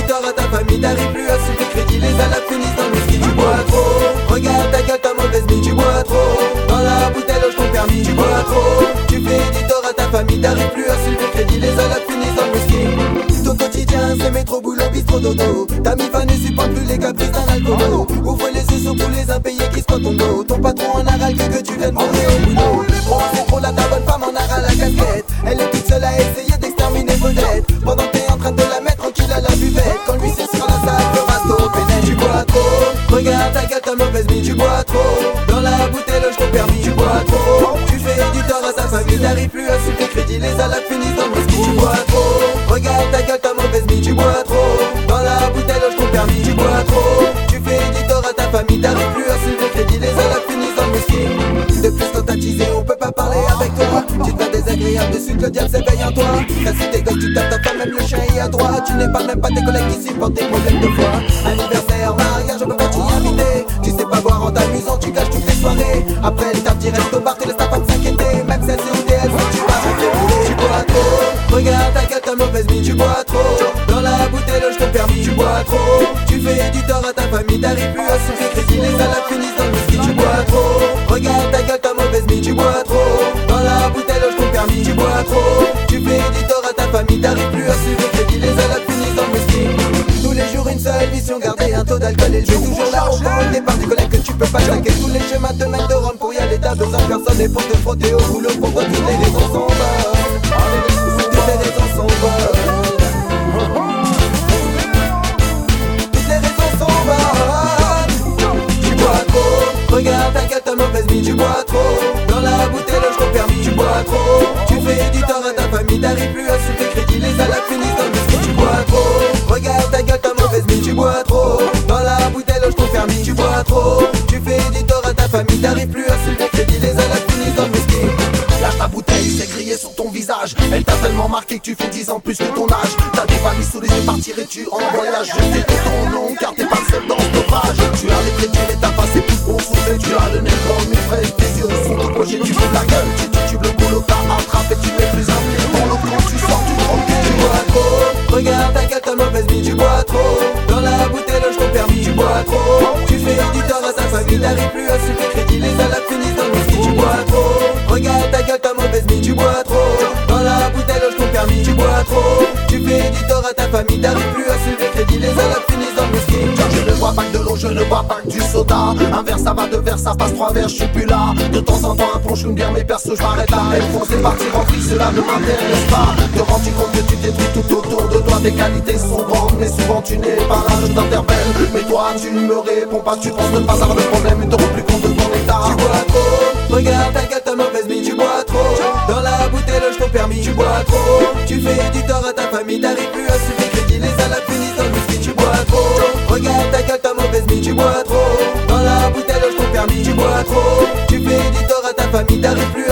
tort à ta famille, t'arrives plus à suivre le crédit, les alapes finissent dans le whisky. Tu bois trop, regarde ta gueule, ta mauvaise mine. Tu bois trop, dans la bouteille loge ton permis. Tu bois trop, tu fais du tort à ta famille, t'arrives plus à suivre le crédit, les alapes finissent dans le whisky. Ton quotidien c'est métro, boulot, bistrot, dodo. Ta mi ne supporte plus les caprices d'un alcoolo. Ouvre les yeux sur tous les impayés qui se ton dos. Ton patron en a ras que tu viennes mourir au boulot. C'est trop là, ta bonne femme en a ras la casquette. Elle est toute seule à essayer d'exterminer vos dettes. Pendant que t'es en train de la mettre tranquille à la buvette. Quand lui c'est sur la salle, le rasto pénètre. Tu bois trop, regarde ta gueule, ta mauvaise mine. Tu bois trop, dans la bouteille loge ton permis. Tu bois trop, tu fais du tort à ta famille. T'arrives plus à suivre tes crédits, les alapes finissent dans le whisky. Tu bois trop, regarde ta gueule, ta mauvaise mine. Tu bois trop, dans la bouteille loge ton permis. Tu bois trop, tu fais du tort à ta famille. T'arrives plus à suivre tes crédits, les alapes finissent dans le whisky. De plus quand t'as teasé, on peut pas parler avec toi. Tu te vas désagréable dessus, que le diable s'éveille en toi. T'as si tes gosses, tu tapes ta femme, même le chien est à toi. Tu n'es pas même pas tes collègues qui supportent tes problèmes de foi. Anniversaire, mariage, on peut pas t'y inviter. Tu sais pas boire en t'amusant, tu gâches toutes tes soirées. Après le taf direct au bar, tu laisses ta femme s'inquiéter. Même celle c'est UDL, tu vas rentrer rouler. Tu bois trop, regarde ta gueule, ta mauvaise mine. Tu bois trop, dans la bouteille loge ton permis. Tu bois trop, tu fais du tort à ta famille. T'arrives plus à suivre tes crédits, les alapes finissent dans le whisky. Tu bois trop, regarde ta gueule, ta mauvaise mine. Tu bois trop, dans la bouteille loge ton permis. Tu bois trop, tu fais du tort à ta famille. T'arrives plus à suivre tes crédits, les alapes finissent dans le whisky. Tous les jours une seule mission, garder un taux d'alcool élevé. Toujours là au point, départ du collègue que tu peux pas saquer. Tous les chemins te mènent de Rome pour y aller. T'as besoin de personne et pour te frotter au boulot. Pourquoi toutes les raisons sont bonnes? Toutes les raisons sont bonnes. Toutes les raisons sont bonnes. Tu bois trop, regarde ta gueule, ta mauvaise mine. Tu bois trop, dans la bouteille loge ton permis. Tu bois trop, tu fais du tort à ta famille. T'arrives plus à suivre tes crédits, les alapes finissent dans le whisky. Tu bois trop, regarde ta gueule, ta mauvaise mine. Tu bois trop, dans la bouteille loge ton permis. Tu bois trop, tu fais du tort à ta famille. T'arrives plus à suivre tes crédits, les alapes finissent dans le whisky. Lâche ta bouteille, c'est grillé sur ton visage. Elle t'a tellement marqué que tu fais 10 ans plus que ton âge. T'as des valises sous les yeux, partirais-tu en voyage? Je sais que ton nom, car t'es pas seul dans ce page. Tu as les crédits et ta face est plus pour souffler. Tu as le nez comme une fraise, tes yeux sont au projet. Tu fais de la gueule, tu titubes le boulot, t'as attrapé. Tu es plus un pied dans l'eau quand tu sors, tu tranquille. Tu bois trop, regarde ta gueule, ta mauvaise mine. Tu bois trop, dans la bouteille loge ton permis. Tu bois trop, tu fais du tort à ta famille. T'arrives plus à suivre tes crédits, les alapes finissent dans le whisky. Tu bois trop, regarde ta gueule, ta mauvaise mine. Tu bois trop, dans la bouteille loge ton permis. Tu bois trop, tu fais du tort à ta famille. T'arrives plus à suivre tes crédits, les alapes finissent dans le whisky. Je ne bois pas que de l'eau, je ne bois pas que du soda. Un verre ça va, deux verres ça passe, trois verres je suis plus là. De temps en temps un plonge une bière mais perso je m'arrête là. Et faut c'est partir en vrille, cela ne m'intéresse pas. Te rends-tu compte que tu détruis tout autour de toi? Tes qualités sont grandes mais souvent tu n'es pas là, je t'interpelle. Mais toi tu ne me réponds pas, tu penses ne pas avoir de problème et te rends plus compte de ton état. Tu bois trop, regarde ta gueule, ta mauvaise mine. Tu bois trop, dans la bouteille loge ton permis. Tu bois trop, tu fais du tort à ta famille. T'arrives plus à suivre tes crédits, les alapes finissent dans le whisky. Tu bois trop, regarde ta gueule, ta mauvaise mine. Tu bois trop, dans la bouteille loge ton permis. Tu bois trop, tu fais du tort à ta famille. T'arrives plus